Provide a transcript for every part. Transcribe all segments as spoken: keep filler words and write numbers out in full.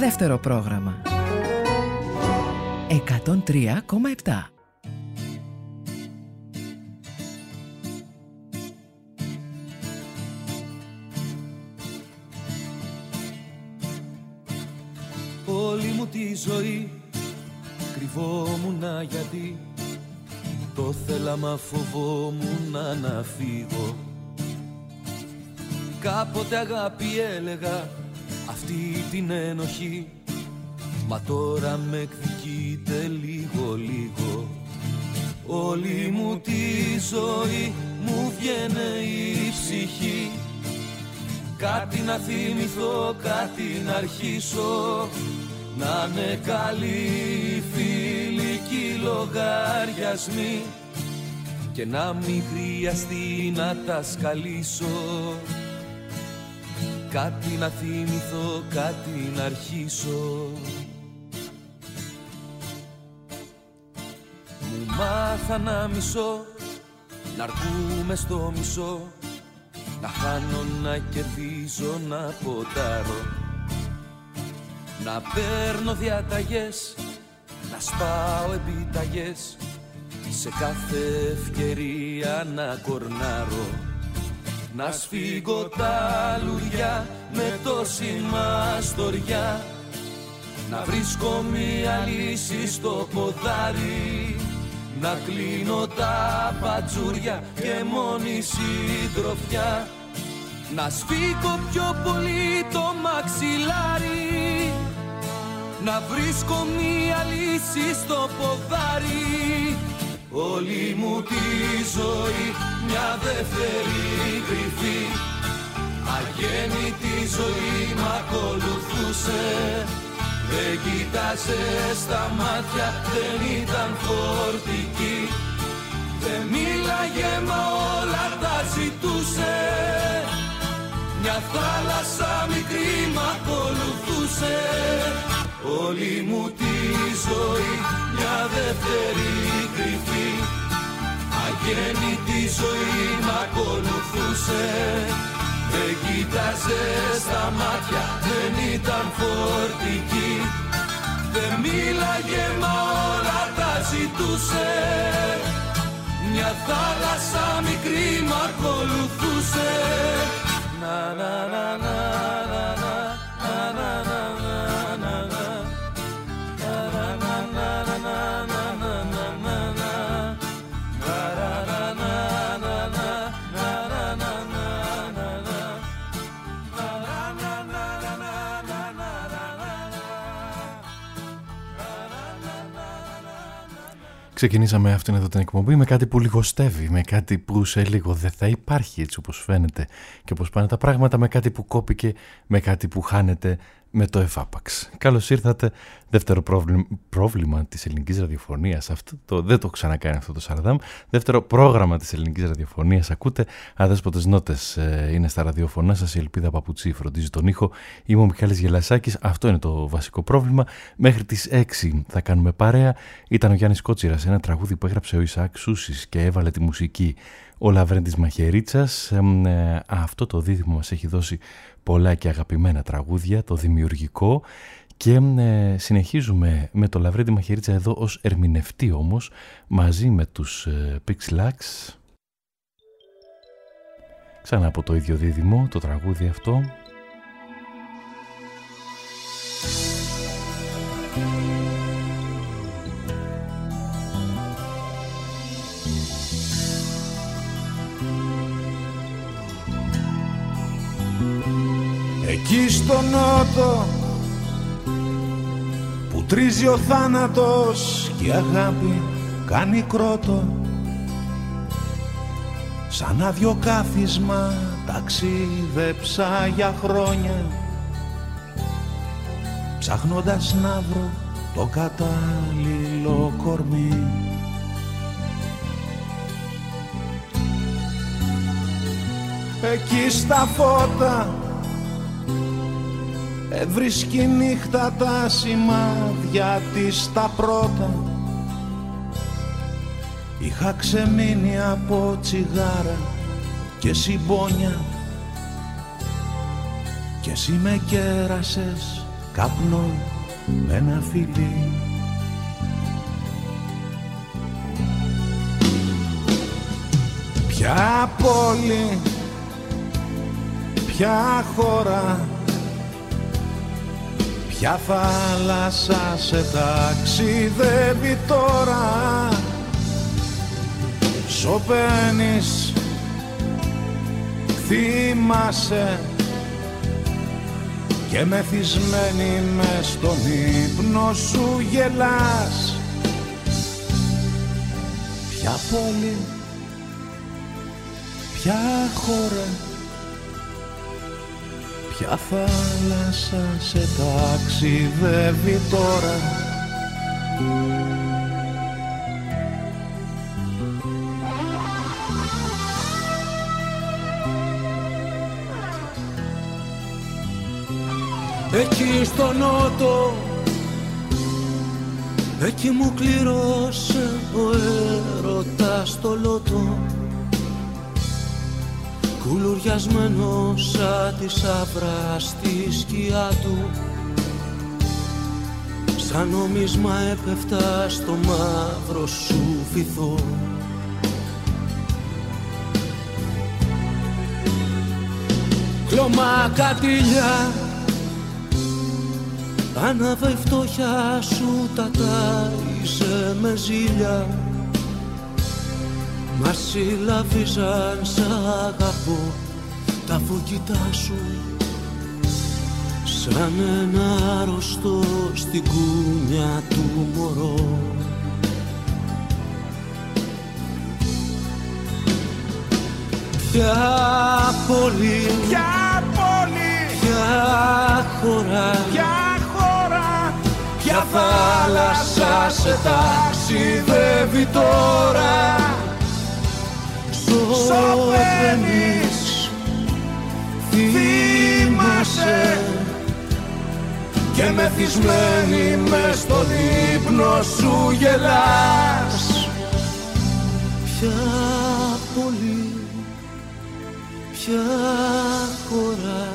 Δεύτερο πρόγραμμα εκατόν τρία κόμμα επτά. Όλη μου τη ζωή κρυβόμουνα γιατί το θέλα μα φοβόμουνα να φύγω. Κάποτε αγάπη έλεγα αυτή την ένοχη, μα τώρα με εκδικείται λίγο λίγο. Όλη μου τη ζωή μου βγαίνε η ψυχή, κάτι να θυμηθώ, κάτι να αρχίσω, να είναι καλοί φιλικοί λογαριασμοί και να μην χρειαστεί να τα σκαλίσω. Κάτι να θυμηθώ, κάτι να αρχίσω. Μου μάθα να μισώ, να αρκούμε στο μισό, να χάνω, να κερδίζω, να ποντάρω, να παίρνω διαταγές, να σπάω επιταγές, σε κάθε ευκαιρία να κορνάρω, να σφίγγω τα λουριά με τόση μαστοριά, να βρίσκω μια λύση στο ποδάρι, να κλείνω τα πατζούρια και μόνη συντροφιά, να σφίγγω πιο πολύ το μαξιλάρι, να βρίσκω μια λύση στο ποδάρι. Όλη μου τη ζωή μια δεύτερη κρυφή, αγέννητη ζωή μ' ακολουθούσε. Δεν κοίταζε στα μάτια, δεν ήταν φορτική, δεν μίλαγε μα όλα τα ζητούσε. Μια θάλασσα μικρή μ' ακολουθούσε. Όλη μου τη ζωή μια δεύτερη κρυφή, αγέννητη ζωή μ' ακολουθούσε. Δεν κοίταζε στα μάτια, δεν ήταν φορτική, δεν μίλαγε μα όλα τα ζητούσε. Μια θάλασσα μικρή μ' ακολουθούσε. Να να να να να να να να. Ξεκινήσαμε αυτήν εδώ την εκπομπή με κάτι που λιγοστεύει, με κάτι που σε λίγο δεν θα υπάρχει έτσι όπως φαίνεται και όπως πάνε τα πράγματα, με κάτι που κόπηκε, με κάτι που χάνεται με το εφάπαξ. Καλώς ήρθατε, δεύτερο πρόβλημα, πρόβλημα της ελληνικής ραδιοφωνίας, αυτό το, δεν το ξανακάνει αυτό το Σαρδάμ, δεύτερο πρόγραμμα της ελληνικής ραδιοφωνίας, ακούτε Αδέσποτες Νότες, ε, είναι στα ραδιοφωνά σας η Ελπίδα Παπουτσί, φροντίζει τον ήχο, είμαι ο Μιχάλης Γελασάκης, αυτό είναι το βασικό πρόβλημα, μέχρι τις έξι θα κάνουμε παρέα, ήταν ο Γιάννης Κότσιρας, ένα τραγούδι που έγραψε ο Ισαάκ Σούσης και έβαλε τη μουσική ο Λαβρέντης Μαχαιρίτσας, ε, ε, αυτό το δίδυμο μας έχει δώσει πολλά και αγαπημένα τραγούδια, το δημιουργικό, και ε, συνεχίζουμε με το Λαβρέντη Μαχαιρίτσα εδώ ως ερμηνευτή όμως, μαζί με τους ε, Pixlax. Ξανά από το ίδιο δίδυμο το τραγούδι αυτό. Εκεί στο νότο που τρίζει ο θάνατος και η αγάπη κάνει κρότο, σαν άδειο κάθισμα ταξίδεψα για χρόνια, ψάχνοντας να βρω το κατάλληλο κορμί. Εκεί στα φώτα έβρισκει νύχτα τα σημάδια της τα πρώτα. Είχα ξεμείνει από τσιγάρα και συμπόνια κι εσύ με κέρασες καπνό με ένα φιλί. Ποια πόλη, ποια χώρα, ποια θάλασσα σε ταξιδεύει τώρα. Σωπαίνεις, θυμάσαι και μεθυσμένη μες στον ύπνο σου γελάς. Ποια πόλη, ποια χώρα, ποια θάλασσα σε ταξιδεύει τώρα. Εκεί στο νότο, εκεί μου κλήρωσε ο έρωτας το λότο, κουλουριασμένος σαν τη σαύρα στη σκιά του, σαν νομίσμα έπεφτα στο μαύρο σου βυθό. Κλωμά κατήλια, άναβε η φτώχεια σου, τα τάιζε με ζήλια. Μας συλλαβίζαν σ' αγαπώ τα φωκητά σου, σαν ένα αρρωστό στην κούνια του μωρό. Ποια πόλη, Ποια πόλη, ποια χώρα, ποια χώρα, ποια θάλασσα σε ταξιδεύει τώρα. Σωπαίνεις, θυμάσαι και μεθυσμένη μες στον ύπνο σου γελάς. Ποια πόλη, ποια χώρα,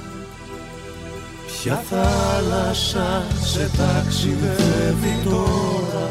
ποια θάλασσα σε ταξιδεύει τώρα.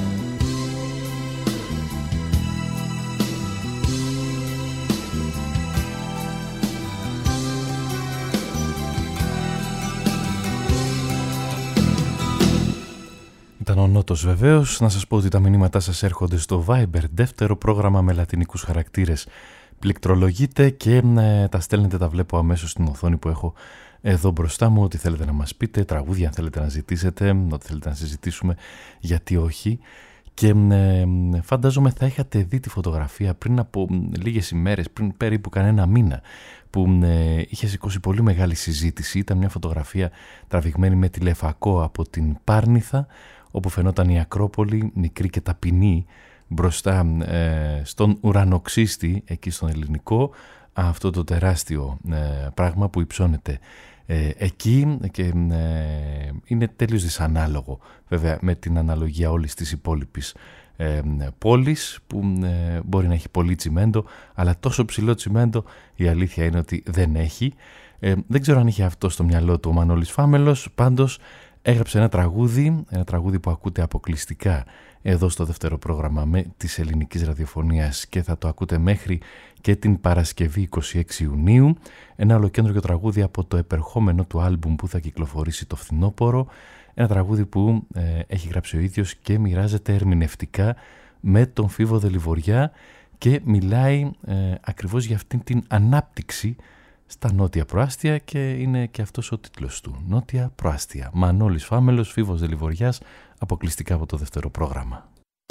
Ήταν ο Νότος βεβαίως. Να σας πω ότι τα μηνύματά σας έρχονται στο Viber, δεύτερο πρόγραμμα με λατινικούς χαρακτήρες. Πληκτρολογείτε και ε, τα στέλνετε, τα βλέπω αμέσως στην οθόνη που έχω εδώ μπροστά μου. Ό,τι θέλετε να μας πείτε, τραγούδια αν θέλετε να ζητήσετε, ό,τι θέλετε να συζητήσουμε, γιατί όχι. Και ε, φαντάζομαι θα είχατε δει τη φωτογραφία πριν από λίγες ημέρες, πριν περίπου κανένα μήνα, που ε, είχε σηκώσει πολύ μεγάλη συζήτηση. Ήταν μια φωτογραφία τραβηγμένη με τηλεφακό από την Πάρνηθα, όπου φαινόταν η Ακρόπολη μικρή και ταπεινή μπροστά ε, στον ουρανοξύστη, εκεί στον Ελληνικό, αυτό το τεράστιο ε, πράγμα που υψώνεται ε, εκεί και ε, είναι τέλειος δυσανάλογο βέβαια με την αναλογία όλης της υπόλοιπης ε, πόλης, που ε, μπορεί να έχει πολύ τσιμέντο, αλλά τόσο ψηλό τσιμέντο η αλήθεια είναι ότι δεν έχει. Ε, δεν ξέρω αν είχε αυτό στο μυαλό του ο Μανώλης Φάμελος, πάντως έγραψε ένα τραγούδι, ένα τραγούδι που ακούτε αποκλειστικά εδώ στο δεύτερο πρόγραμμα με της ελληνικής ραδιοφωνίας και θα το ακούτε μέχρι και την Παρασκευή είκοσι έξι Ιουνίου. Ένα ολοκέντρο τραγούδι από το επερχόμενο του άλμπουμ που θα κυκλοφορήσει το φθινόπωρο. Ένα τραγούδι που ε, έχει γράψει ο ίδιος και μοιράζεται ερμηνευτικά με τον Φίβο Δελιβοριά και μιλάει ε, ακριβώς για αυτήν την ανάπτυξη στα νότια προάστια, και είναι και αυτός ο τίτλος του, Νότια Προάστια. Μανώλης Φάμελος, Φίβος Δελιβοριάς, αποκλειστικά από το δεύτερο πρόγραμμα.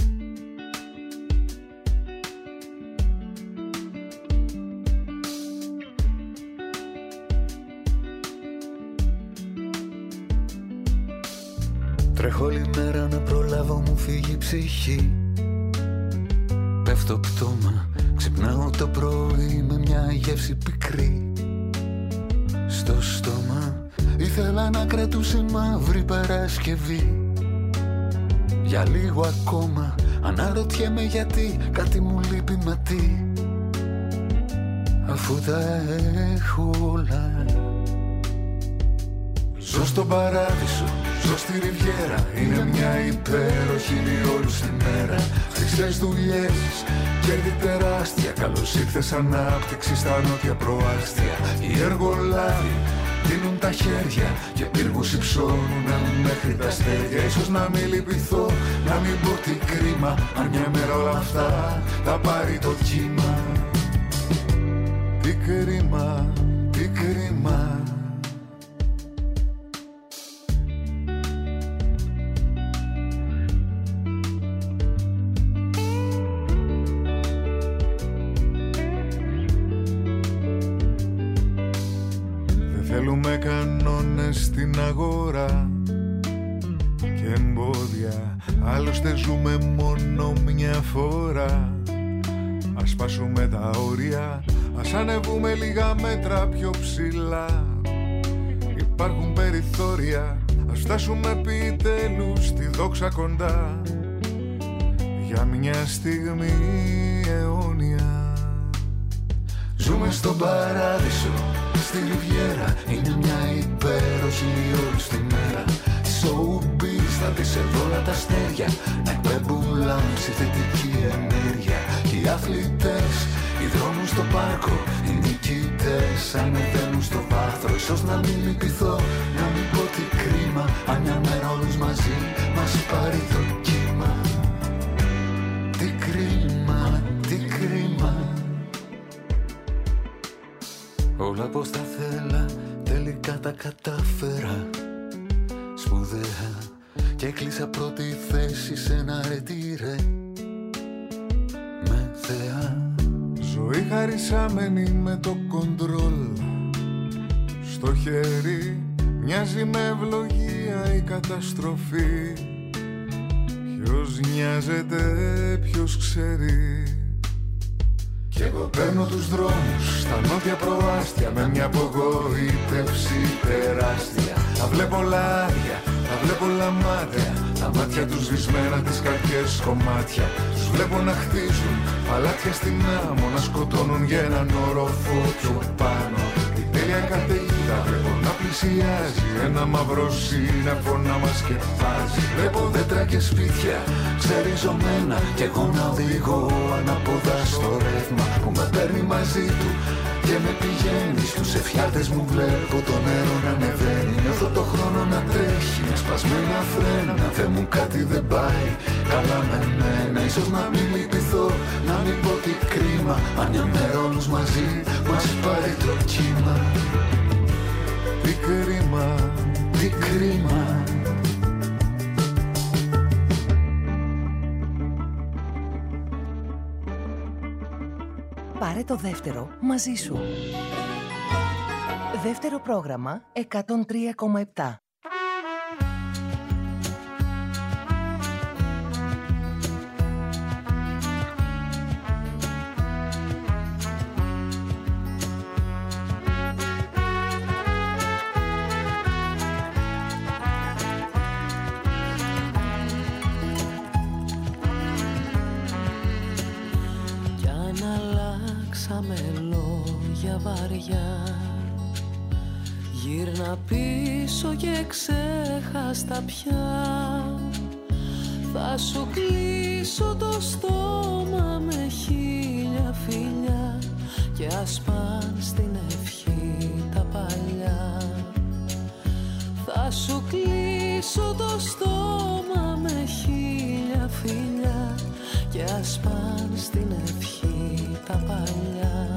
Τρέχω όλη μέρα να προλάβω, μου φύγει η ψυχή. Πέφτω πτώμα, ξυπνάω το πρωί με μια γεύση πικρή στο στόμα. Ήθελα να κρατούσε μαύρη Παρασκευή. Για λίγο ακόμα αναρωτιέμαι γιατί κάτι μου λείπει, μα τι, αφού τα έχω όλα. Ζω στον παράδεισο, ζω στη Ριβιέρα. Είναι μια υπέροχη όλου στη μέρα. Χρυσές δουλειές, κέρδη τεράστια. Καλώς ήρθες ανάπτυξη στα νότια προάστια. Οι εργολάβοι δίνουν τα χέρια και πύργους υψώνουν μέχρι τα αστέρια. Ίσως να μην λυπηθώ, να μην πω τι κρίμα, αν μια μέρα όλα αυτά τα πάρει το κύμα. Τι κρίμα, τι κρίμα. Θέλουμε κανόνες στην αγορά και εμπόδια, άλλωστε ζούμε μόνο μια φορά. Ας σπάσουμε τα όρια, ας ανεβούμε λίγα μέτρα πιο ψηλά. Υπάρχουν περιθώρια, ας φτάσουμε επιτέλους στη δόξα κοντά. Για μια στιγμή αιώνια. Ζούμε στον παράδεισο, στη Ριβιέρα. Είναι μια υπέροχη όλη στη μέρα. Showbiz, θα δεις εδώ όλα τα αστέρια να εκπέμπουν λάμψη θετική ενέργεια. Και οι αθλητές, οι δρόμοι στο πάρκο, οι νικητές ανεβαίνουν στο βάθρο. Ίσως να μην λυπηθώ, να μην πω τι κρίμα, αν μια μέρα όλους μαζί μας πάρει το κύμα. Τι κρίμα, τι κρίμα. Όλα πως τα θέλα, τελικά τα κατάφερα. Σπουδαία και έκλεισα πρώτη θέση σε ένα ρετήρε. Με θεά. Ζωή χαρισάμενη με το κοντρόλ στο χέρι. Μοιάζει με ευλογία η καταστροφή. Ποιος νοιάζεται, ποιος ξέρει. Κι εγώ παίρνω τους δρόμους στα νότια προάστια με μια απογοήτευση τεράστια. Τα βλέπω λάδια, τα βλέπω λαμάτια, τα μάτια τους σβησμένα, τις καρδιές κομμάτια. Τους βλέπω να χτίζουν παλάτια στην άμμο, να σκοτώνουν για έναν όροφο πιο πάνω. Την τέλεια καταιγίδα βλέπω να πλησιάζει, ένα μαύρο σύννεφο να μας σκεπάζει. Βλέπω δέντρα και σπίτια ξεριζωμένα κι εγώ να οδηγώ ανάποδα στο ρεύμα που με παίρνει μαζί του και με πηγαίνει. Στους εφιάλτες μου βλέπω το νερό να ανεβαίνει. Νιώθω το χρόνο να τρέχει με σπασμένα φρένα. Θε μου κάτι δεν πάει καλά με μένα. Ίσως να μην λυπηθώ, να μην πω τι κρίμα, αν μια μέρα όλους μαζί μας πάρει το κύμα. Τι κρίμα, τι κρίμα. Πάρε το δεύτερο μαζί σου. Δεύτερο πρόγραμμα εκατόν τρία κόμμα επτά. Με λόγια βαριά γύρνα πίσω και ξέχαστα πια. Θα σου κλείσω το στόμα με χίλια φιλιά και ας παν στην ευχή τα παλιά. Θα σου κλείσω το στόμα με χίλια φιλιά και ας παν στην ευχή τα παλιά.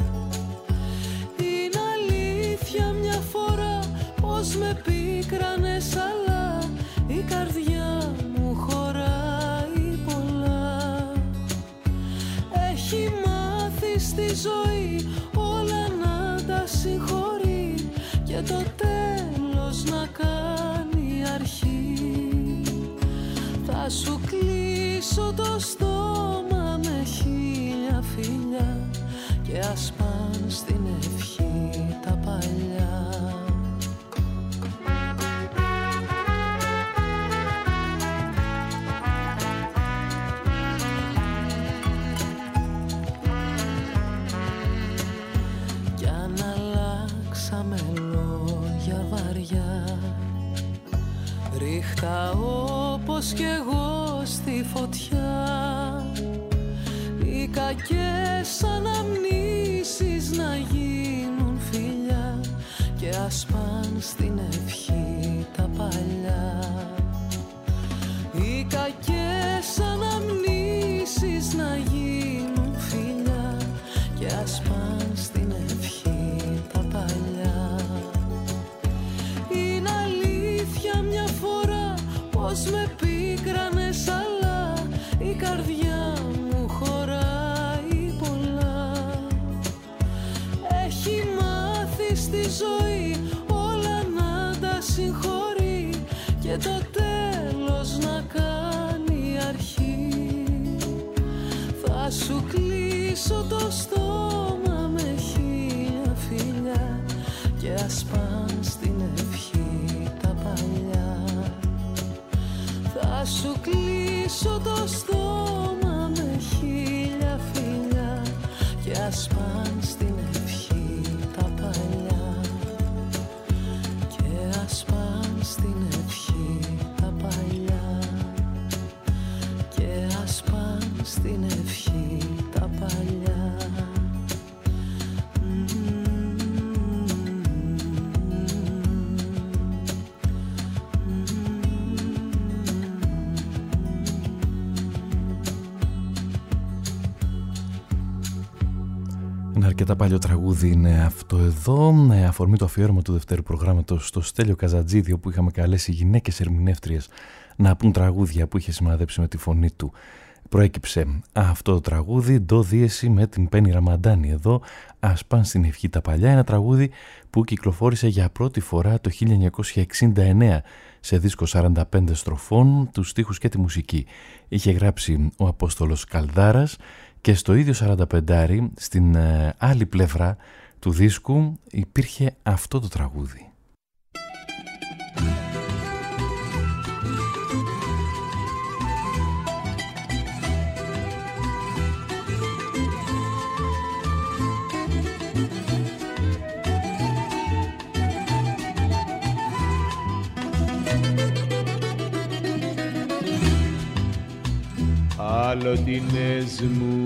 Είναι αλήθεια μια φορά πως με πίκρανες, αλλά η καρδιά μου χωράει πολλά. Έχει μάθει στη ζωή όλα να τα συγχωρεί και το τέλος να κάνει αρχή. Θα σου κλείσω το στόμα με χίλια φιλιά και ας παν στην ευχή τα παλιά. Κι αν αλλάξαμε λόγια βαριά ρίχτα όπως κι εγώ στη φωτιά. Οι κακές αναμνήσεις να γίνουν φιλιά και ας παν στην ευχή τα παλιά. Οι κακές αναμνήσεις να γίνουν φιλιά και ας παν στην ευχή τα παλιά. Είναι αλήθεια μια φορά πως με πίκρανες, αλλά η καρδιά μου χωράει πολλά. Έχει μάθει στη ζωή όλα να τα συγχωρεί και το τέλος να κάνει αρχή. Θα σου κλείσω το στόμα με χίλια φιλιά και ας παν στην ευχή τα παλιά. Θα σου κλείσω το στόμα με χίλια φιλιά και ας παν στην ευχή τα παλιά. Και ας παν στην ευχή τα παλιά. Και ας παν στην ευχή τα παλιά. Ένα αρκετά παλιό τραγούδι είναι αυτό εδώ, με αφορμή το αφιέρωμα του δευτέρου προγράμματος στο Στέλιο Καζατζίδη, όπου είχαμε καλέσει γυναίκες ερμηνεύτριες να πούν τραγούδια που είχε σημαδέψει με τη φωνή του. Προέκυψε αυτό το τραγούδι, ντο δίεση με την Πέννη Ραμαντάνη εδώ, ας παν στην ευχή τα παλιά, ένα τραγούδι που κυκλοφόρησε για πρώτη φορά το χίλια εννιακόσια εξήντα εννέα σε δίσκο σαράντα πέντε στροφών, τους στίχους και τη μουσική. Είχε γράψει ο Απόστολος Καλδάρας και στο ίδιο σαράντα πεντάρι, στην ε, άλλη πλευρά του δίσκου, υπήρχε αυτό το τραγούδι. Αλλοτινές μου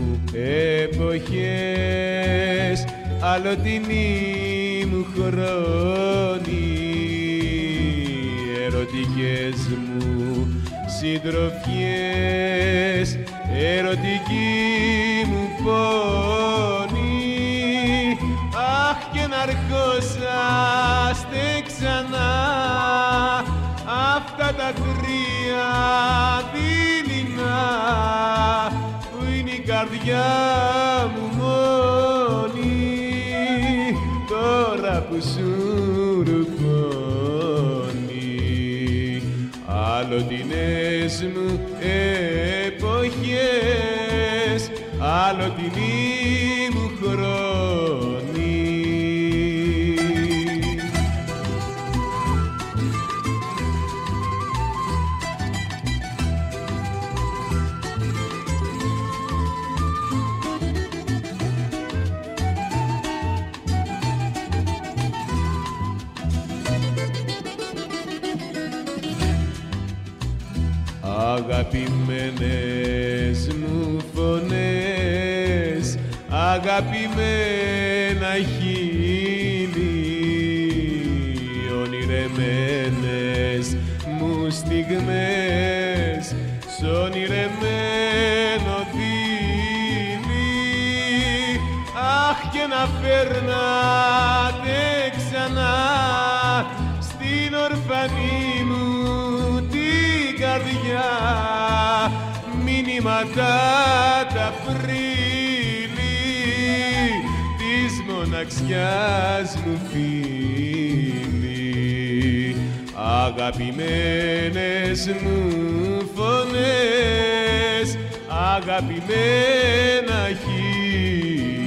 εποχές, αλλοτινοί μου χρόνοι, ερωτικές μου συντροφιές, ερωτική μου πόνη. Αχ, και να αρχόσαστε ξανά αυτά τα τρία δειλινά, που είναι η καρδιά μου μόνη, τώρα που σου ρουκώνει. Αλλοτινές μου εποχές, αλλοτινοί μου χρόνοι. Αγαπημένες μου φωνές, αγαπημένα χείλη, ονειρεμένες μου στιγμές, σ' ονειρεμένο δίλη. Αχ, και να φέρνατε ξανά στην ορφανή μου καρδιά μηνύματα τα πρίλη της μοναξιάς μου φίλοι. Αγαπημένες μου φωνές, αγαπημένα χείλη.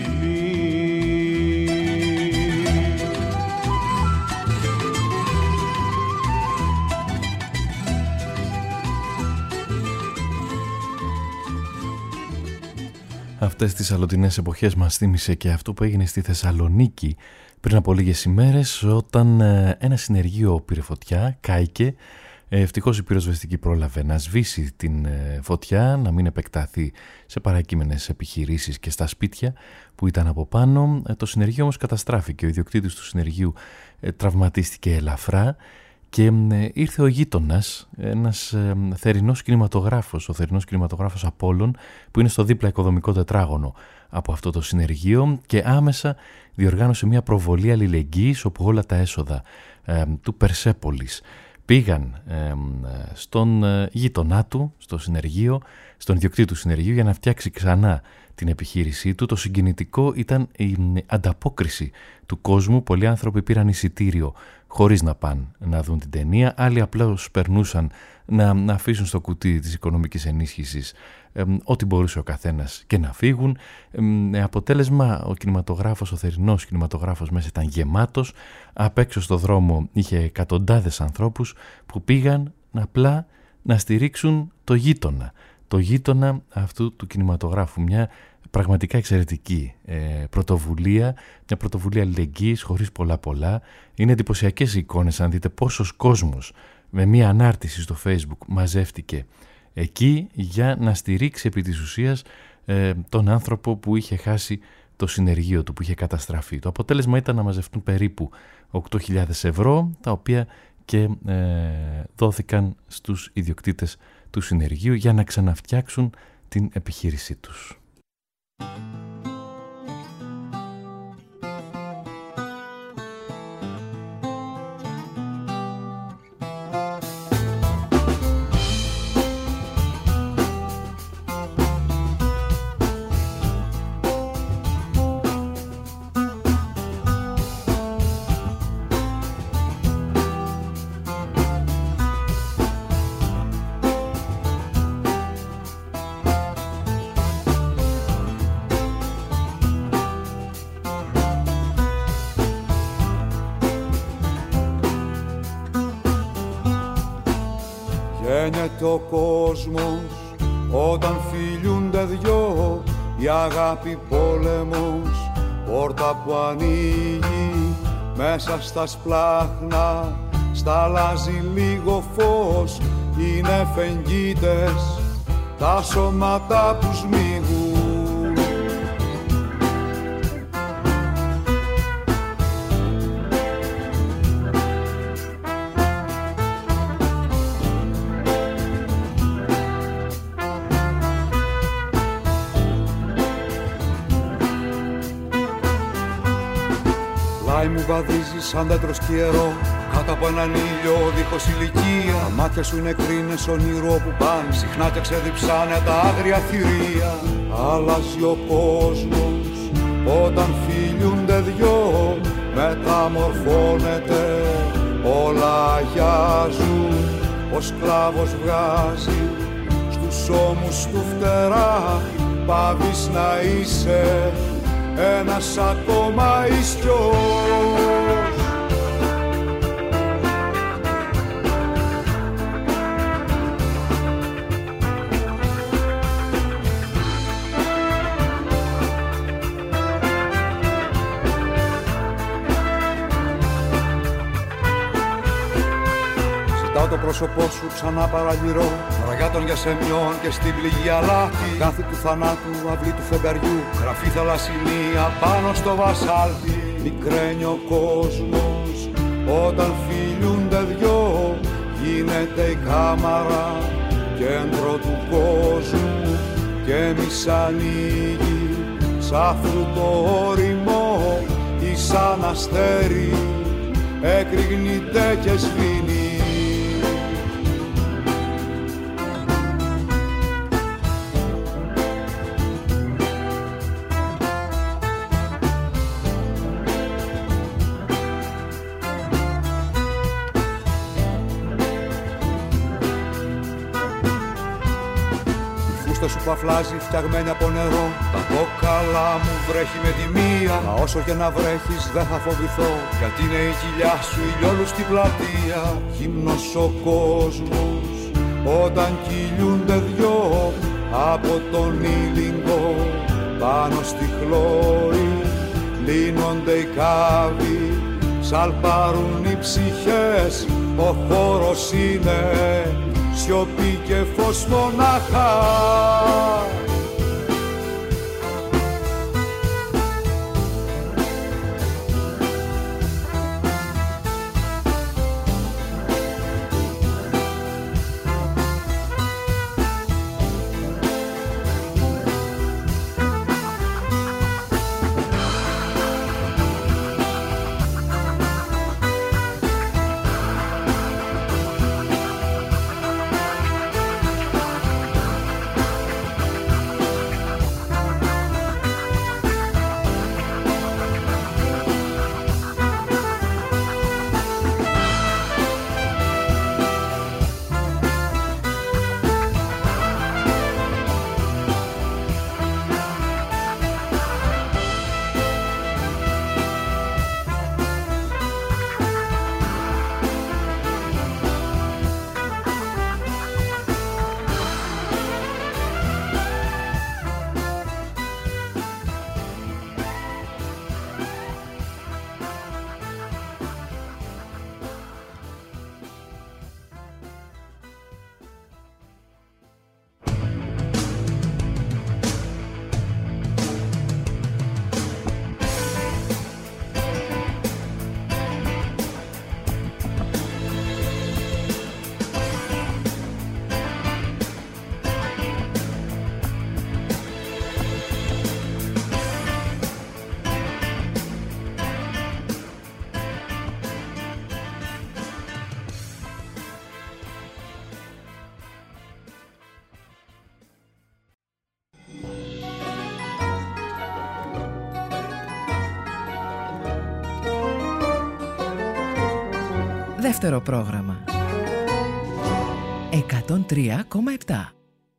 Αυτές τις αλλοτινές εποχές μας θύμισε και αυτό που έγινε στη Θεσσαλονίκη πριν από λίγες ημέρες, όταν ένα συνεργείο πήρε φωτιά, κάηκε Ευτυχώς η πυροσβεστική πρόλαβε να σβήσει την φωτιά, να μην επεκταθεί σε παρακείμενες επιχειρήσεις και στα σπίτια που ήταν από πάνω. Το συνεργείο όμως καταστράφηκε. Ο ιδιοκτήτης του συνεργείου τραυματίστηκε ελαφρά και ήρθε ο γείτονας, ένας θερινός κινηματογράφος, ο θερινός κινηματογράφος Απόλλων, που είναι στο δίπλα οικοδομικό τετράγωνο από αυτό το συνεργείο, και άμεσα διοργάνωσε μια προβολή αλληλεγγύης, όπου όλα τα έσοδα ε, του Περσέπολης πήγαν ε, στον ε, γείτονά του, στο συνεργείο, στον ιδιοκτήτη του συνεργείου, για να φτιάξει ξανά την επιχείρησή του. Το συγκινητικό ήταν η ανταπόκριση του κόσμου. Πολλοί άνθρωποι πήραν εισιτήριο χωρίς να πάνε να δουν την ταινία, άλλοι απλά περνούσαν να, να αφήσουν στο κουτί της οικονομικής ενίσχυσης ε, ό,τι μπορούσε ο καθένας και να φύγουν. Ε, αποτέλεσμα, ο κινηματογράφος, ο θερινός κινηματογράφος μέσα ήταν γεμάτος. Απ' έξω στο δρόμο είχε εκατοντάδες ανθρώπους που πήγαν απλά να στηρίξουν το γείτονα. Το γείτονα αυτού του κινηματογράφου. Μια πραγματικά εξαιρετική ε, πρωτοβουλία, μια πρωτοβουλία αλληλεγγύης χωρίς πολλά πολλά. Είναι εντυπωσιακές οι εικόνες, αν δείτε πόσος κόσμος με μια ανάρτηση στο Facebook μαζεύτηκε εκεί για να στηρίξει επί της ουσίας ε, τον άνθρωπο που είχε χάσει το συνεργείο του, που είχε καταστραφεί. Το αποτέλεσμα ήταν να μαζευτούν περίπου οκτώ χιλιάδες ευρώ, τα οποία και ε, δόθηκαν στους ιδιοκτήτες του συνεργείου για να ξαναφτιάξουν την επιχείρησή τους. Γένεται ο κόσμος όταν φιλιούνται δυο, η αγάπη πόλεμος, πόρτα που ανοίγει μέσα στα σπλάχνα, σταλάζει λίγο φως, είναι φεγγίτες τα σώματα που σμίγουν. Μου βαδίζει σαν δέντρο σκιερό κάτω από έναν ήλιο δίχως ηλικία. Τα μάτια σου είναι κρίνες όνειρο που πάνε, συχνά και ξεδιψάνε τα άγρια θηρία. Αλλάζει ο κόσμος όταν φιλιούνται δυο, μεταμορφώνεται, όλα αγιάζουν. Ο σκλάβος βγάζει στους ώμους του φτερά, πάβεις να είσαι ένας ακόμα ίσιος. Ζητάω το πρόσωπό σου ξανά παραλυρώ, ραγιάτων για σεμιών και στην πληγή αλάτι. Γάθη του θανάτου, αυλή του φεγγαριού, γραφή θαλασσινία πάνω στο βασάλτι. Μικραίνει ο κόσμος όταν φιλιούνται δυο, γίνεται η κάμαρα κέντρο του κόσμου και εμείς ανοίγει σ' αυτού το όριμο ή σαν αστέρι εκρηγνείται και σβήνει. Σου παφλάζει φτιαγμένη από νερό, τα κόκαλα μου βρέχει με τη μία. Μα όσο και να βρέχεις δεν θα φοβηθώ, γιατί είναι η κοιλιά σου ηλιόλου στην πλατεία. Γυμνός ο κόσμος όταν κυλιούνται δυο, από τον ήλιγκο πάνω στη χλώρη λύνονται οι κάβοι σαλπάρουν οι ψυχές, ο χώρος είναι σιωπή και φως μονάχα. Δεύτερο πρόγραμμα εκατόν τρία κόμμα επτά.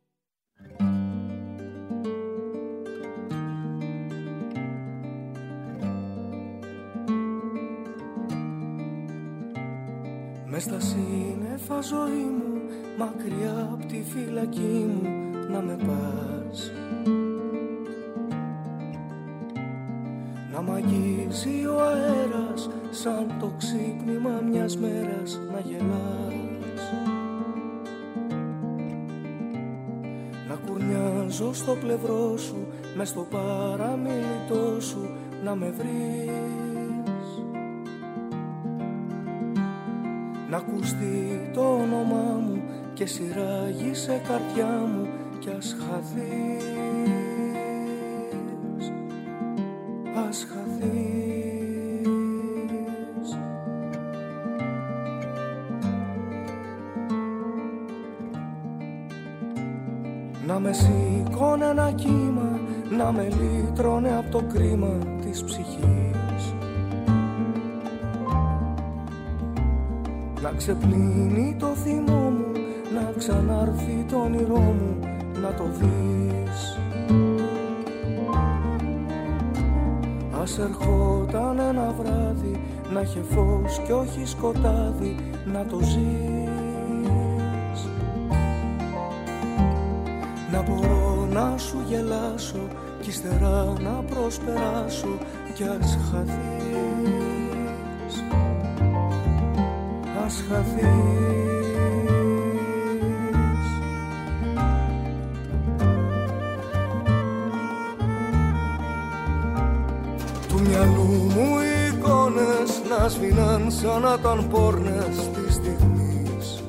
Μες στα σύννεφα ζωή μου, μακριά απ' τη φυλακή μου, να με πας. Να μ' αγγίζει ο αέρας, σαν το ξύπνημα μιας μέρας να γελάς. Να κουρνιάζω στο πλευρό σου, μες στο παραμιλητό σου, να με βρεις. Να ακουστεί το όνομά μου και σειράγει σε καρδιά μου κι ας χαθείς, ας χαθείς. Να με σηκώνε ένα κύμα, να με λύτρωνε από το κρίμα της ψυχής. Να ξεπλύνει το θυμό μου, να ξανάρθει το όνειρό μου, να το δεις. Ας ερχόταν ένα βράδυ, να είχε φως κι όχι σκοτάδι, να το ζεις. Να μπορώ να σου γελάσω κι ύστερα να προσπεράσω κι ας χαθείς, ας χαθείς. Του μυαλού μου οι εικόνες να σβήναν σαν να ήταν πόρνες της στιγμής.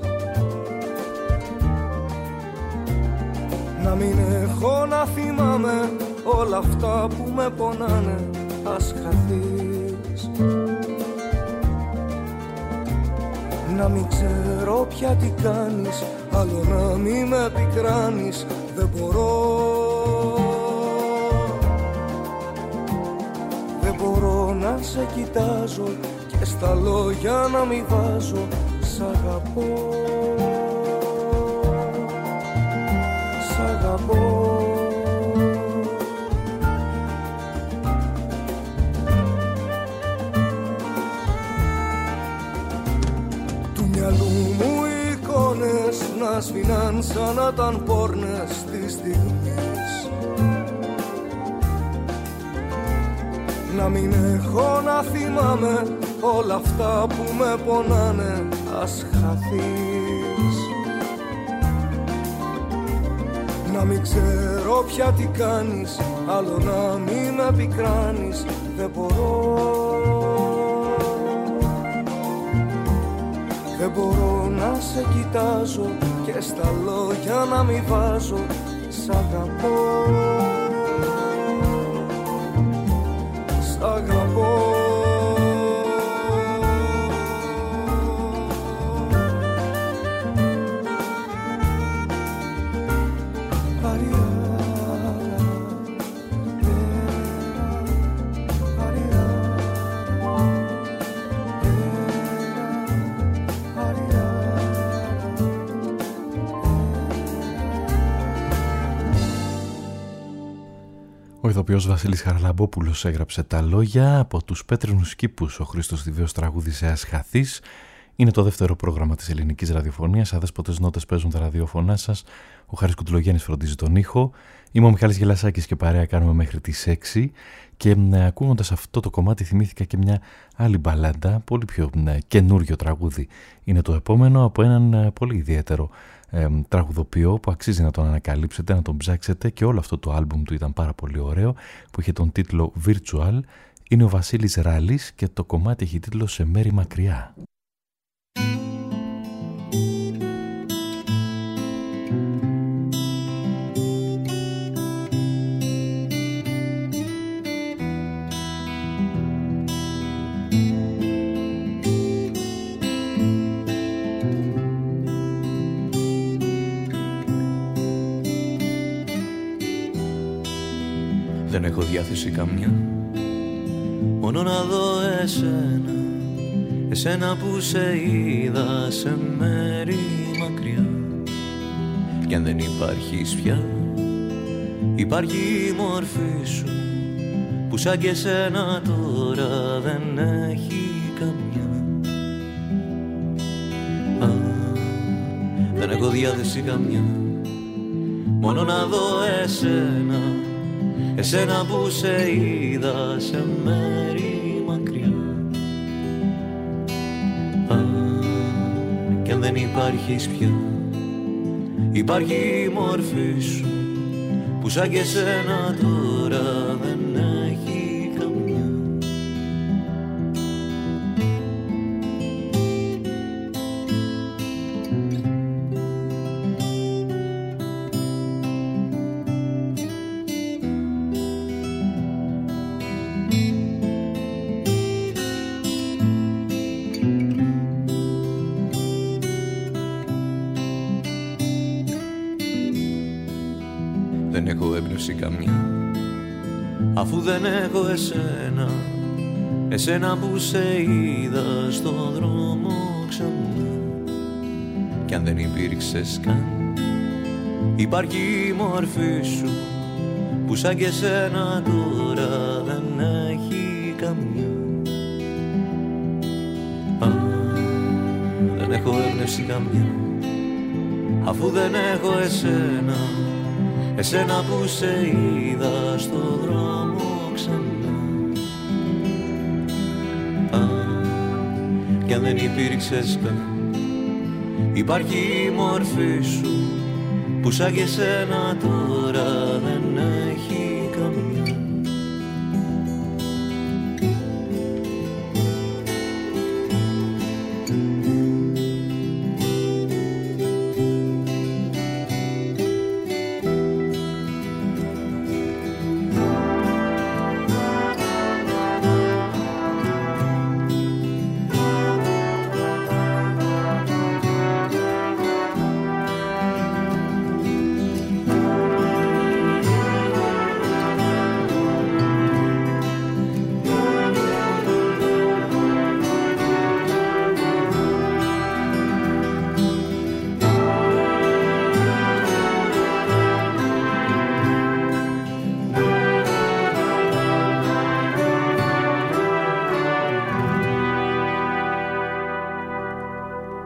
Να μην έχω να θυμάμαι όλα αυτά που με πονάνε, ας χαθείς. Να μην ξέρω πια τι κάνεις, άλλο να μην με πικράνεις, δεν μπορώ. Δεν μπορώ να σε κοιτάζω και στα λόγια να μην βάζω σ' αγαπώ, σ' αγαπώ. Του μυαλού μου οι εικόνες να σβήναν σαν να ήταν πόρνες της στιγμής. Να μην έχω να θυμάμαι όλα αυτά που με πονάνε ας χαθείς. Να μην ξέρω πια τι κάνεις, άλλο να μην με πικράνεις, δεν μπορώ. Δεν μπορώ να σε κοιτάζω και στα λόγια να μην βάζω σ' αγαπώ. Σ' αγαπώ. Ο ηθοποιός Βασίλης Χαραλαμπόπουλος έγραψε τα λόγια, από τους πέτρινους κήπους ο Χρήστος Θηβαίος τραγούδισε «Ας χαθείς». Είναι το δεύτερο πρόγραμμα της ελληνικής ραδιοφωνίας. Αδέσποτες νότες παίζουν τα ραδιόφωνά σας. Ο Χάρης Κουντλογέννης φροντίζει τον ήχο. Είμαι ο Μιχάλης Γελασάκης και παρέα κάνουμε μέχρι τις έξι. Και ε, ακούγοντας αυτό το κομμάτι θυμήθηκα και μια άλλη μπαλάντα, πολύ πιο ε, καινούριο τραγούδι. Είναι το επόμενο από έναν ε, πολύ ιδιαίτερο ε, τραγουδοποιό που αξίζει να τον ανακαλύψετε, να τον ψάξετε, και όλο αυτό το άλμπουμ του ήταν πάρα πολύ ωραίο, που είχε τον τίτλο Virtual. Είναι ο Βασίλης Ράλης και το κομμάτι έχει τίτλο «Σε μέρη μακριά». Δεν έχω διάθεση καμιά, μόνο να δω εσένα, εσένα που σε είδα σε μέρη μακριά. Κι αν δεν υπάρχεις πια, υπάρχει η μορφή σου, που σαν και εσένα τώρα δεν έχει καμιά. Α, δεν έχω διάθεση καμιά, μόνο να δω εσένα, εσένα που σε είδα σε μέρη μακριά. Α, κι αν δεν υπάρχεις πια, υπάρχει η μορφή σου, που σαν και εσένα τώρα δεν έχει καμιά. Δεν έχω έμπνευση καμιά, αφού δεν έχω εσένα, εσένα που σε είδα στον δρόμο ξανά. Κι αν δεν υπήρξες καν, υπάρχει η μορφή σου, που σαν και εσένα τώρα δεν έχει καμιά. Α, δεν έχω έμπνευση καμιά, αφού δεν έχω εσένα, εσένα που σε είδα στο δρόμο ξανά. Α, κι αν δεν υπήρξες καν, υπάρχει η μορφή σου, που σαν και εσένα τώρα δεν έχει καμιά.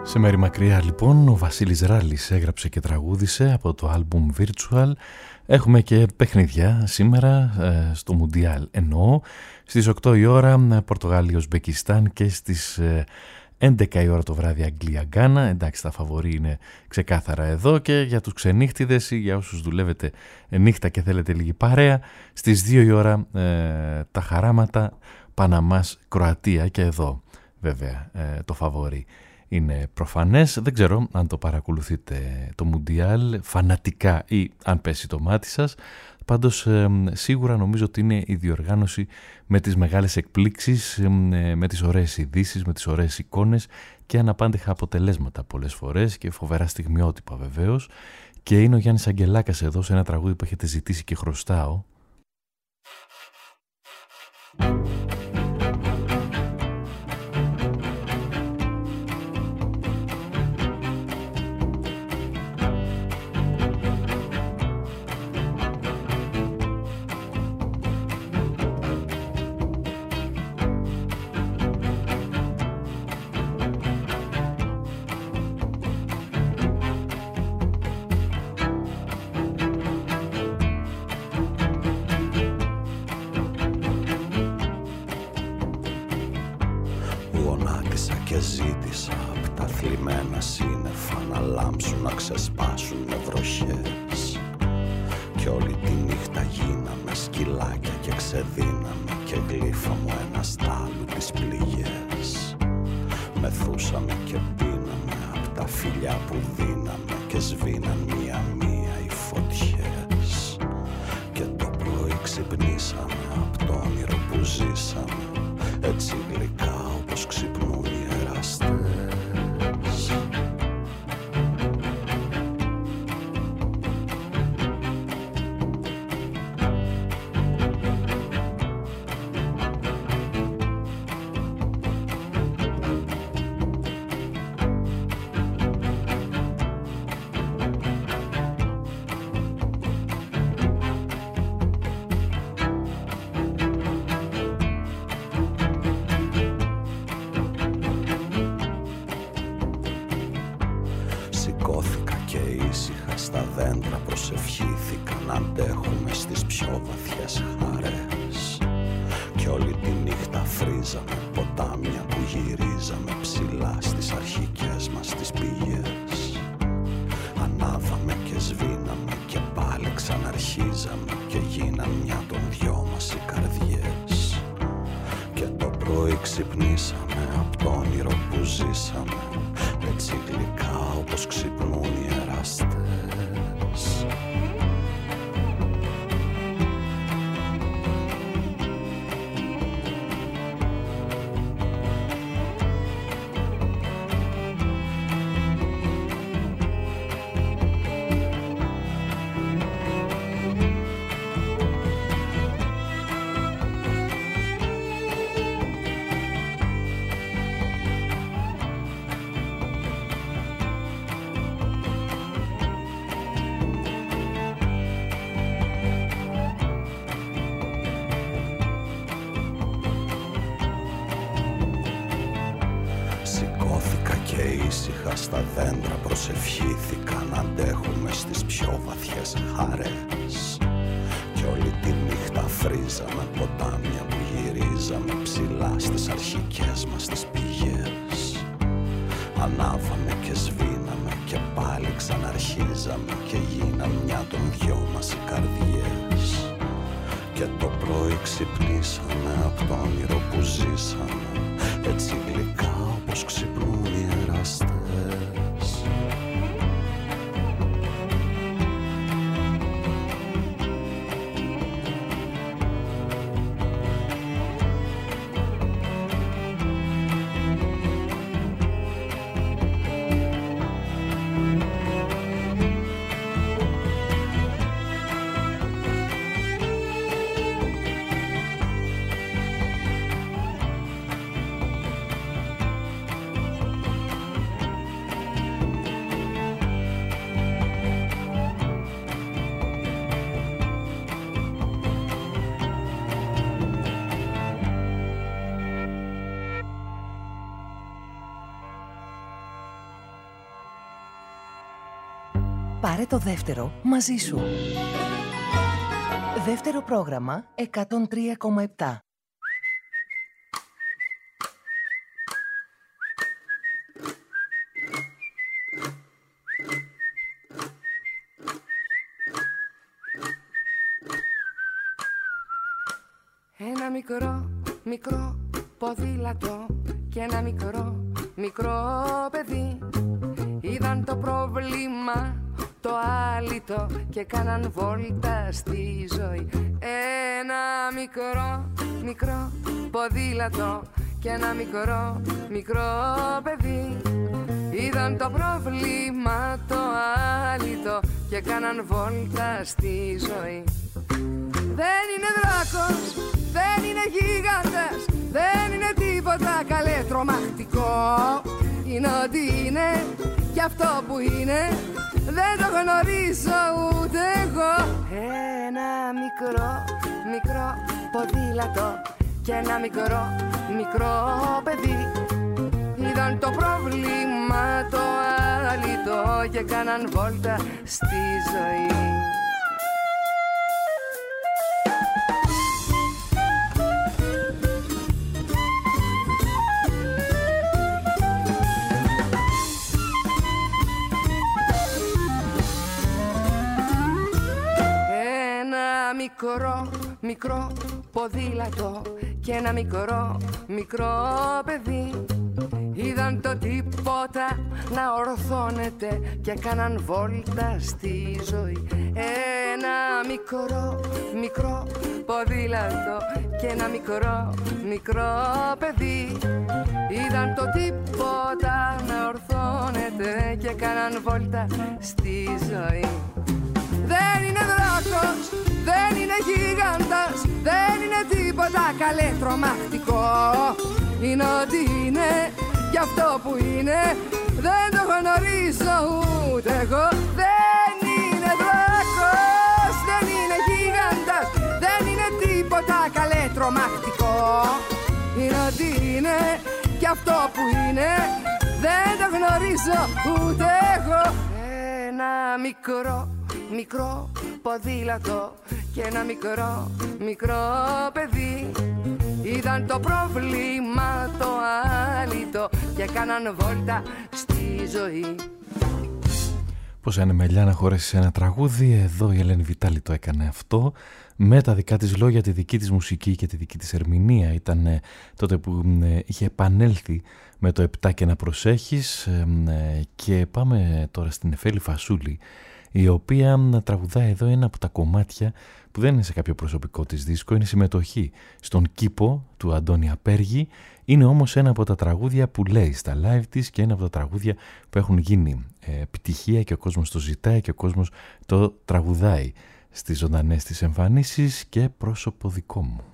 Σε μέρη μακριά λοιπόν ο Βασίλης Ράλης έγραψε και τραγούδισε από το άλμπουμ Virtual. Έχουμε και παιχνιδιά σήμερα ε, στο Μουντιάλ εννοώ. Στις οκτώ η ώρα Πορτογαλία-Ουσμπεκιστάν και στις ε, έντεκα η ώρα το βράδυ Αγγλία-Γκάνα. Εντάξει, τα φαβορί είναι ξεκάθαρα εδώ, και για τους ξενύχτιδες ή για όσους δουλεύετε νύχτα και θέλετε λίγη παρέα, στις δύο η ώρα ε, τα χαράματα Παναμάς-Κροατία, και εδώ βέβαια ε, το φαβορί είναι προφανές. Δεν ξέρω αν το παρακολουθείτε το Μουντιάλ φανατικά ή αν πέσει το μάτι σας. Πάντως ε, σίγουρα νομίζω ότι είναι η διοργάνωση με τις μεγάλες εκπλήξεις, ε, με τις ωραίες ειδήσεις, με τις ωραίες εικόνες και αναπάντεχα αποτελέσματα πολλές φορές και φοβερά στιγμιότυπα βεβαίως. Και είναι ο Γιάννης Αγγελάκας εδώ σε ένα τραγούδι που έχετε ζητήσει και χρωστάω. Και ζήτησα απ' τα θλιμμένα σύννεφα να λάμψουν, να ξεσπάσουν με βροχές. Κι όλη τη νύχτα γίναμε σκυλάκια και ξεδίναμε, και γλύφα μου ένα στάλου τις πληγές. Μεθούσαμε και πίναμε απ' τα φιλιά που δίναμε, και σβήναν μία-μία οι φωτιές. Και το πρωί ξυπνήσαμε απ' το όνειρο που ζήσαμε, έτσι γλυκά όπως ξυπνούν οι εραστές. Προσευχήθηκα να αντέχουμε στις πιο βαθιές χαρές. Κι όλη τη νύχτα φρίζαμε ποτάμια που γυρίζαμε ψηλά στις αρχικές μας τις πηγές. Ανάβαμε και σβήναμε και πάλι ξαναρχίζαμε, και γίναν μια των δυο μας οι καρδιές. Και το πρωί ξυπνήσαμε απ' το όνειρο που ζήσαμε, έτσι γλυκά όπως ξυπνούν οι εραστές. Στα δέντρα προσευχήθηκα να αντέχουμε στις πιο βαθιές χαρές. Κι όλη τη νύχτα φρίζαμε ποτάμια που γυρίζαμε ψηλά στις αρχικές μας τις πηγές. Ανάβαμε και σβήναμε και πάλι ξαναρχίζαμε, και γίναν μια των δυο μας οι καρδιές. Και το πρωί ξυπνήσαμε απ' το όνειρο που ζήσαμε, έτσι γλυκά όπως ξυπνούν οι εραστές. Πάρε το δεύτερο μαζί σου. Δεύτερο πρόγραμμα εκατόν τρία κόμμα επτά. Ένα μικρό, μικρό ποδήλατο και ένα μικρό, μικρό παιδί είδαν το πρόβλημα το άλυτο και κάναν βόλτα στη ζωή. Ένα μικρό, μικρό ποδήλατο και ένα μικρό, μικρό παιδί είδαν το πρόβλημα το άλυτο και κάναν βόλτα στη ζωή. Δεν είναι δράκος, δεν είναι γίγαντας, δεν είναι τίποτα καλέ τρομακτικό. Είναι ό,τι είναι κι αυτό που είναι δεν το γνωρίζω ούτε εγώ. Ένα μικρό, μικρό ποδήλατο και ένα μικρό, μικρό παιδί είδαν το πρόβλημα το άλυτο και κάναν βόλτα στη ζωή. Μικρό, μικρό ποδήλατο και ένα μικρό, μικρό παιδί είδαν το τίποτα να ορθώνεται και κάναν βόλτα στη ζωή. Ένα μικρό, μικρό ποδήλατο και ένα μικρό, μικρό παιδί είδαν το τίποτα να ορθώνεται και κάναν βόλτα στη ζωή. Δεν είναι δράκος, δεν είναι γίγαντας, δεν είναι τίποτα καλέ τρομακτικό. Είναι ό,τι είναι κι αυτό που είναι δεν το γνωρίζω ούτε εγώ. Δεν είναι δράκος, δεν είναι γίγαντας, δεν είναι τίποτα καλέ τρομακτικό. Είναι ό,τι είναι κι αυτό που είναι δεν το γνωρίζω ούτε εγώ. Ένα μικρό, μικρό ποδήλατο και ένα μικρό, μικρό παιδί είδαν το πρόβλημα το άλυτο και κάναν βόλτα στη ζωή. Πώς είναι μελιά να χωρέσει σε ένα τραγούδι. Εδώ η Ελένη Βιτάλη το έκανε αυτό με τα δικά της λόγια, τη δική της μουσική και τη δική της ερμηνεία. Ήταν ε, τότε που ε, είχε επανέλθει με το «Επτά και να προσέχεις» ε, ε, και πάμε τώρα στην Εφέλη Φασούλη, η οποία τραγουδάει εδώ ένα από τα κομμάτια που δεν είναι σε κάποιο προσωπικό της δίσκο, είναι συμμετοχή στον Κήπο του Αντώνη Απέργη. Είναι όμως ένα από τα τραγούδια που λέει στα live της και ένα από τα τραγούδια που έχουν γίνει ε, επιτυχία και ο κόσμος το ζητάει και ο κόσμος το τραγουδάει στις ζωντανές της εμφανίσεις και πρόσωπο δικό μου.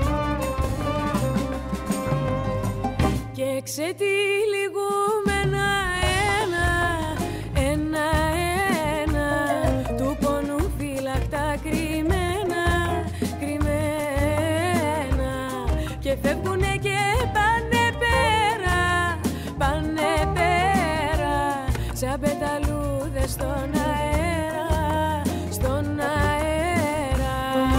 Ξετυλιγούμενα και πάνε πέρα, πάνε πέρα, σαν πεταλούδες στον αέρα, στον αέρα.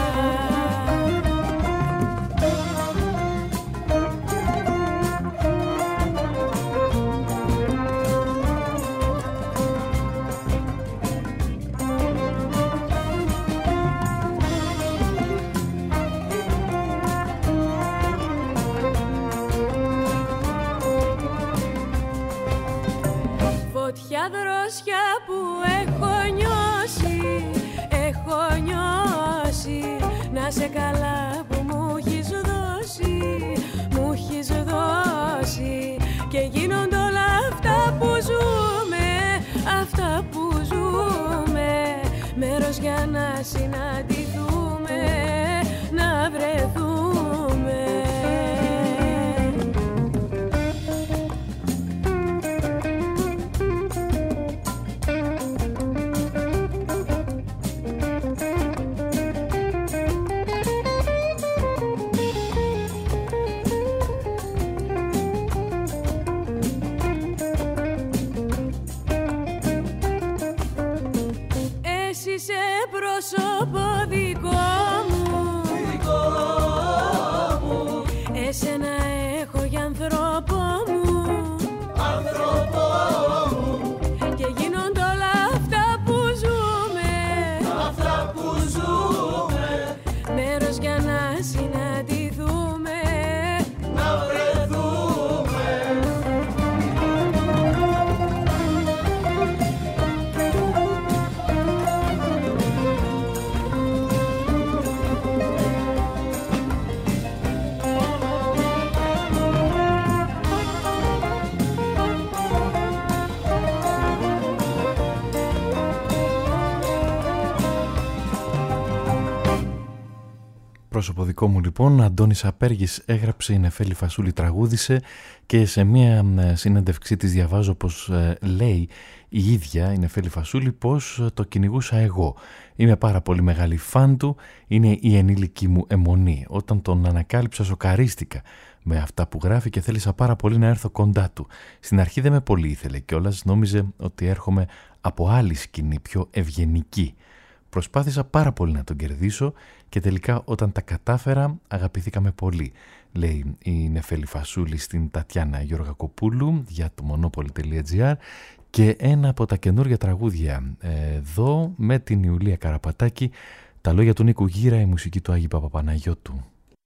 Φωτιά δρόσια που έχω νιώσει, έχω νιώσει, να σε καλά που μου έχεις δώσει, μου έχεις δώσει, και γίνονται όλα αυτά που ζούμε, αυτά που ζούμε, μέρος για να συναντηθούμε, να βρεθούμε. Πρόσωπο δικό μου, δικό μου, εσένα έχω για ανθρώπο μου, άνθρωπο μου, και γίνονται όλα αυτά που ζούμε, αυτά που ζούμε, μέρος για να συναντηθούμε, να βρεθούμε. Πρόσωπο δικό μου λοιπόν, Αντώνης Απέργης έγραψε, η Νεφέλη Φασούλη τραγούδισε, και σε μια συνέντευξή της διαβάζω πως ε, λέει η ίδια η Νεφέλη Φασούλη πως το κυνηγούσα εγώ. Είμαι πάρα πολύ μεγάλη φαν του, είναι η ενήλικη μου αιμονή. Όταν τον ανακάλυψα σοκαρίστηκα με αυτά που γράφει και θέλησα πάρα πολύ να έρθω κοντά του. Στην αρχή δεν με πολύ ήθελε κιόλας, νόμιζε ότι έρχομαι από άλλη σκηνή πιο ευγενική. Προσπάθησα πάρα πολύ να τον κερδίσω και τελικά όταν τα κατάφερα αγαπηθήκαμε πολύ, λέει η Νεφέλη Φασούλη στην Τατιάνα Γεωργακοπούλου για το μονόπολη τελεία τζι άρ. Και ένα από τα καινούργια τραγούδια εδώ με την Ιουλία Καραπατάκη, τα λόγια του Νίκου Γύρα, η μουσική του Άγη Παπαπαναγιώτου.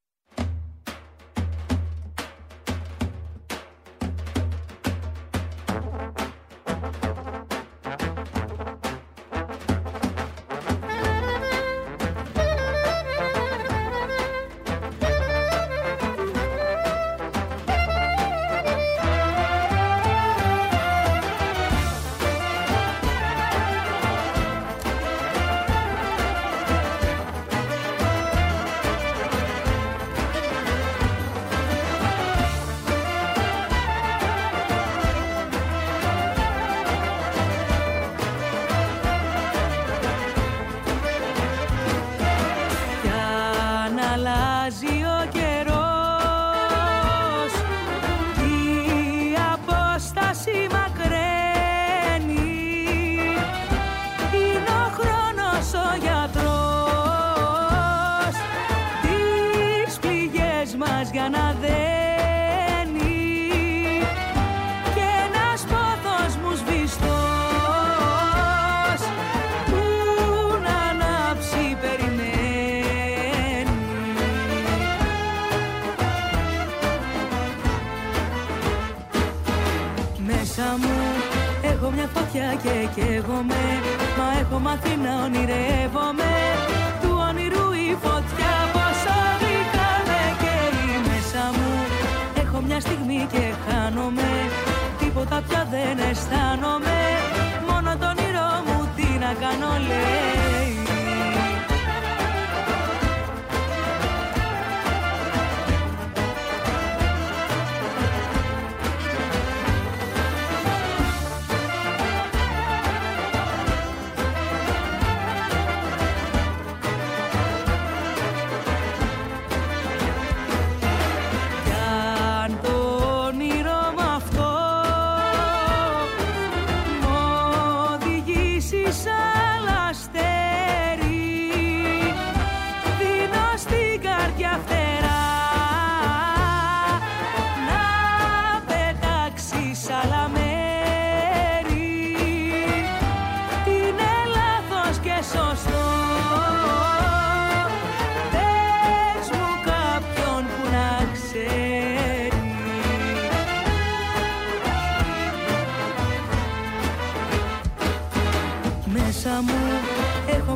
Και καίγομαι, μα έχω μάθει να ονειρεύομαι. Του όνειρου η φωτιά πόσο βρήκα με καίει μέσα μου. Έχω μια στιγμή και χάνομαι, τίποτα πια δεν αισθάνομαι. Μόνο το όνειρό μου τι να κάνω λέει.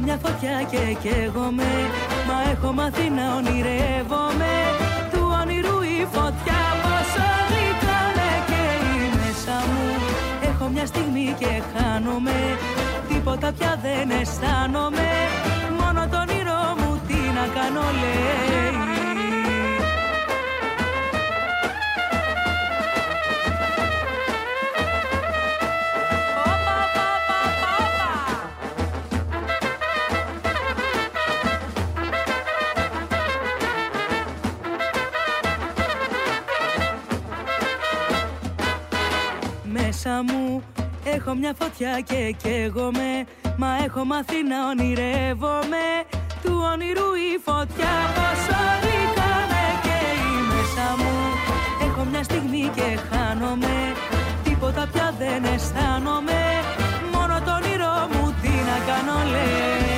μια φωτιά και καίγομαι, μα έχω μάθει να ονειρεύομαι. Του όνειρου η φωτιά πόσο γλυκά με καίει μέσα μου. Έχω μια στιγμή και χάνομαι, τίποτα πια δεν αισθάνομαι. Μόνο το όνειρό μου τι να κάνω λέει. Μέσα μου έχω μια φωτιά και καίγομαι, μα έχω μάθει να ονειρεύομαι. Του όνειρου η φωτιά πόσο γλυκά με καίει μέσα μου. Έχω μια στιγμή και χάνομαι, τίποτα πια δεν αισθάνομαι. Μόνο το όνειρό μου τι να κάνω λέει.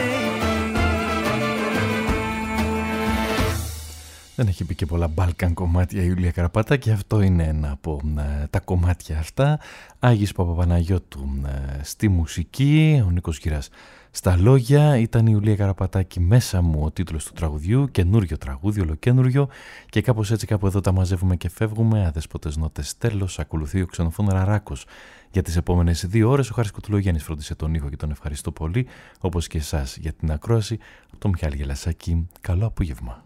Δεν έχει πει και πολλά Balkan κομμάτια η Ιουλία Καραπάτα και αυτό είναι ένα από ε, τα κομμάτια αυτά. Άγης Παπαπαναγιώτου ε, στη μουσική, ο Νίκος Γυράς στα λόγια. Ήταν η Ιουλία Καραπατάκη μέσα μου ο τίτλος του τραγουδιού, καινούριο τραγούδι, ολοκένουριο, και κάπως έτσι κάπου εδώ τα μαζεύουμε και φεύγουμε. Αδέσποτες νότες τέλος, ακολουθεί ο Ξενοφών Ραράκος για τις επόμενες δύο ώρες. Ο Χάρης Κοτουλογιάννης φρόντισε τον ήχο και τον ευχαριστώ πολύ, όπως και εσάς για την ακρόαση. Από τον Μιχάλη Γελασάκη, καλό απόγευμα.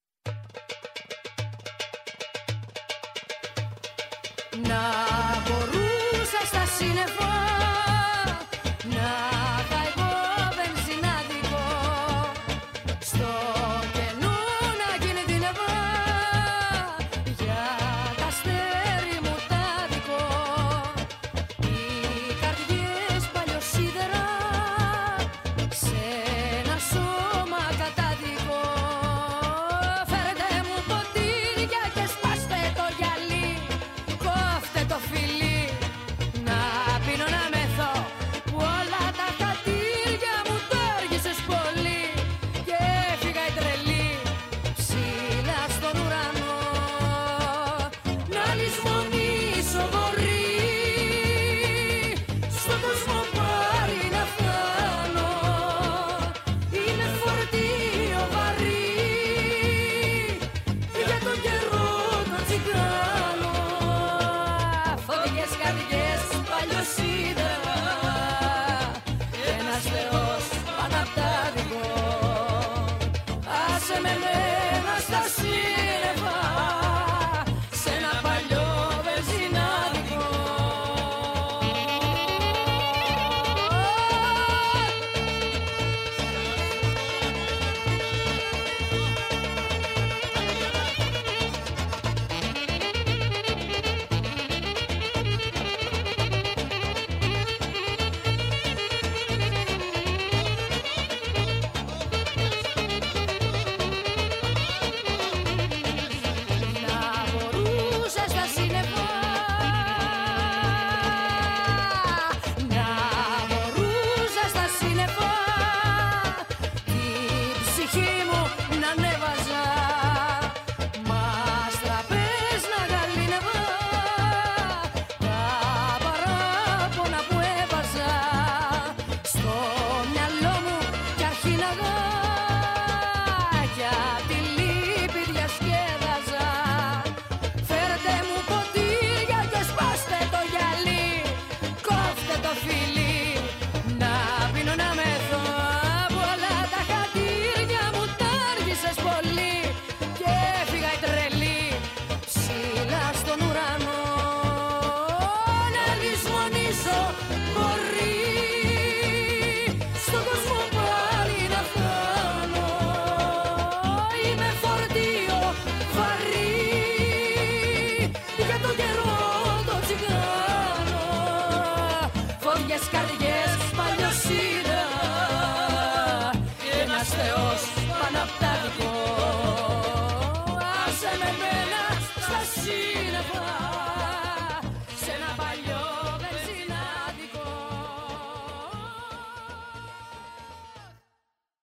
Να μπορούσα στα σύννεφα να είχα εγώ βενζινάδικο, στο κενό να γίνει δυνατά για τα αστέρι μου τα δικό. Οι καρδιές παλιοσίδερα σε ένα σώμα κατάδικο. Φέρετε μου ποτήρια και σπάστε το γυαλί, κόφτε το φιλί, να πίνω να μεθώ, που όλα τα χατήρια μου το έργησες πολύ. Και έφυγα η τρελή ψηλά στον ουρανό, να λησμονήσω μπορεί, στον κόσμο πάλι να φτάνω. Είναι φορτίο βαρύ για τον καιρό το τσιγκάνο. Φωτικές καρδιές παλιοσίδερα, ένας θεός πάνω απ' τα δικό. Άσε με μένα στα σύννεφα, σε ένα παλιό βενζινάδικο. Να μπορούσα στα σύννεφα, να μπορούσα στα σύννεφα, την ψυχή μου να ανέβαζα, μας τραπές να γαλήνευα, τα παράπονα που έβαζα στο μυαλό μου κι αρχίναγα, για τη λύπη διασκέδαζα. Φέρτε μου ποτήρια και σπάστε το γυαλί, κόφτε το φιλί, να πίνω να μεθώ, από όλα τα χατήρια μου τα άργησες πολύ. Και έφυγα η τρελή ψηλά στον ουρανό, να λησμονήσω μπορεί, στον κόσμο πάλι να φτάνω. Είμαι φορτίο βαρύ για τον καιρό το τσιγκάνο. Φωτιές καρδιές παλιοσίδερα, ένας θεός πάνω απ' τα δικό. Άσε με μένα στα σύννεφα.